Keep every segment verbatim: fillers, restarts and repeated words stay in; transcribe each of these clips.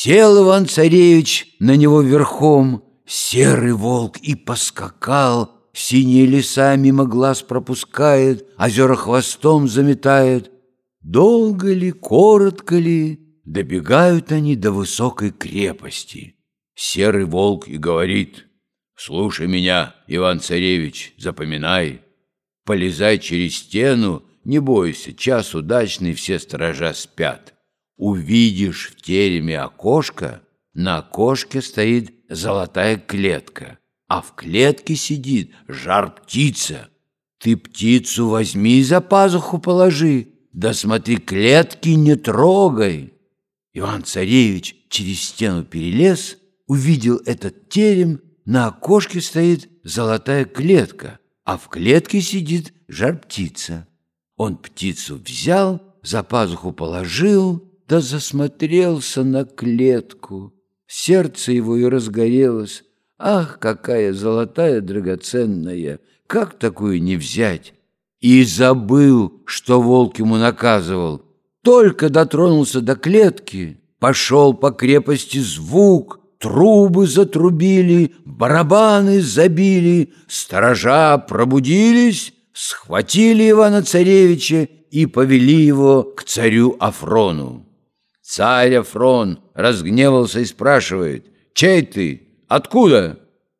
Сел Иван-царевич на него верхом, серый волк и поскакал, синие леса мимо глаз пропускает, озера хвостом заметает. Долго ли, коротко ли, добегают они до высокой крепости. Серый волк и говорит: «Слушай меня, Иван-царевич, запоминай. Полезай через стену, не бойся, час удачный, все сторожа спят. Увидишь в тереме окошко, на окошке стоит золотая клетка, а в клетке сидит жар-птица. Ты птицу возьми и за пазуху положи, да смотри, клетки не трогай». Иван-царевич через стену перелез, увидел этот терем, на окошке стоит золотая клетка, а в клетке сидит жар-птица. Он птицу взял, за пазуху положил, да засмотрелся на клетку. Сердце его и разгорелось. Ах, какая золотая драгоценная! Как такую не взять? И забыл, что волк ему наказывал. Только дотронулся до клетки, пошел по крепости звук, трубы затрубили, барабаны забили, сторожа пробудились, схватили Ивана-царевича и повели его к царю Афрону. Царь Афрон разгневался и спрашивает: «Чей ты? Откуда?»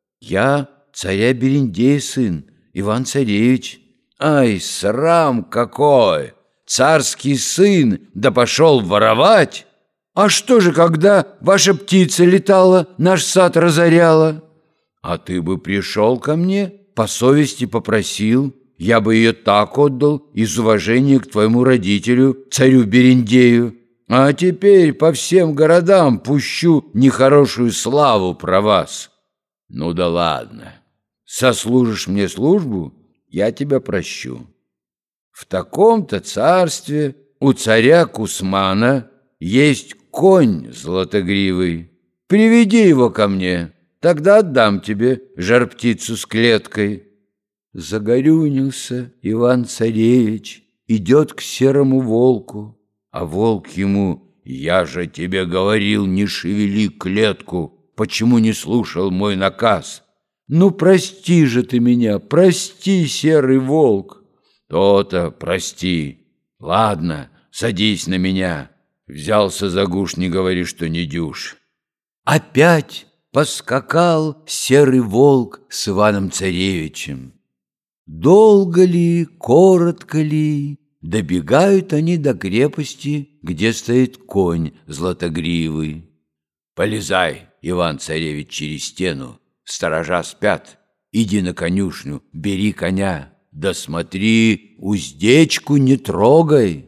«Я царя Берендея сын, Иван-царевич». «Ай, срам какой! Царский сын, да пошел воровать! А что же, когда ваша птица летала, наш сад разоряла? А ты бы пришел ко мне, по совести попросил, я бы ее так отдал из уважения к твоему родителю, царю Берендею. А теперь по всем городам пущу нехорошую славу про вас». «Ну да ладно, сослужишь мне службу, я тебя прощу. В таком-то царстве у царя Кусмана есть конь златогривый. Приведи его ко мне, тогда отдам тебе жар-птицу с клеткой». Загорюнился Иван-царевич, идет к серому волку, а волк ему: «Я же тебе говорил, не шевели клетку, почему не слушал мой наказ? Ну, прости же ты меня, прости, серый волк». «То-то, прости. Ладно, садись на меня. Взялся за гуш, не говори, что не дюж». Опять поскакал серый волк с Иваном-царевичем. Долго ли, коротко ли, добегают они до крепости, где стоит конь златогривый. «Полезай, Иван-царевич, через стену, сторожа спят. Иди на конюшню, бери коня, да смотри, уздечку не трогай».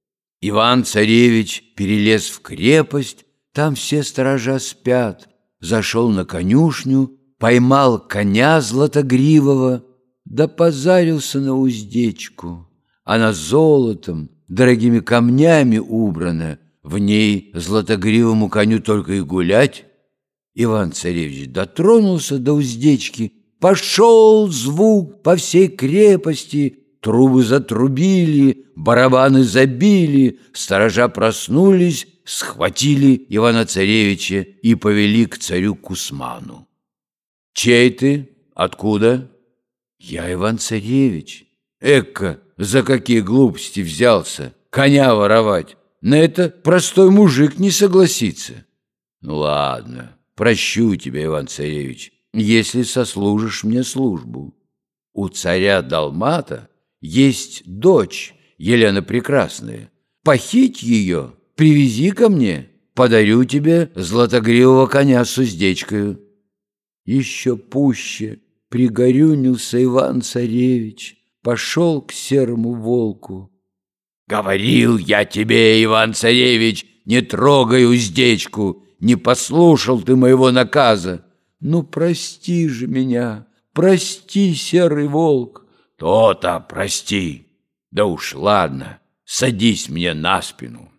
Иван-царевич перелез в крепость, там все сторожа спят, зашел на конюшню, поймал коня златогривого, да позарился на уздечку. Она золотом, дорогими камнями убрана, в ней златогривому коню только и гулять. Иван-царевич дотронулся до уздечки, пошел звук по всей крепости, трубы затрубили, барабаны забили, сторожа проснулись, схватили Ивана-царевича и повели к царю Кусману. «Чей ты? Откуда?» «Я Иван-царевич». «Эка, за какие глупости взялся? Коня воровать? На это простой мужик не согласится». «Ну ладно, прощу тебя, Иван-царевич, если сослужишь мне службу. У царя Далмата есть дочь Елена Прекрасная. Похить ее, привези ко мне, подарю тебе златогривого коня с уздечкою». Еще пуще пригорюнился Иван-царевич, пошел к серому волку. «Говорил я тебе, Иван-царевич, не трогай уздечку, не послушал ты моего наказа. Ну, прости же меня, прости, серый волк». «То-то прости. Да уж ладно, садись мне на спину».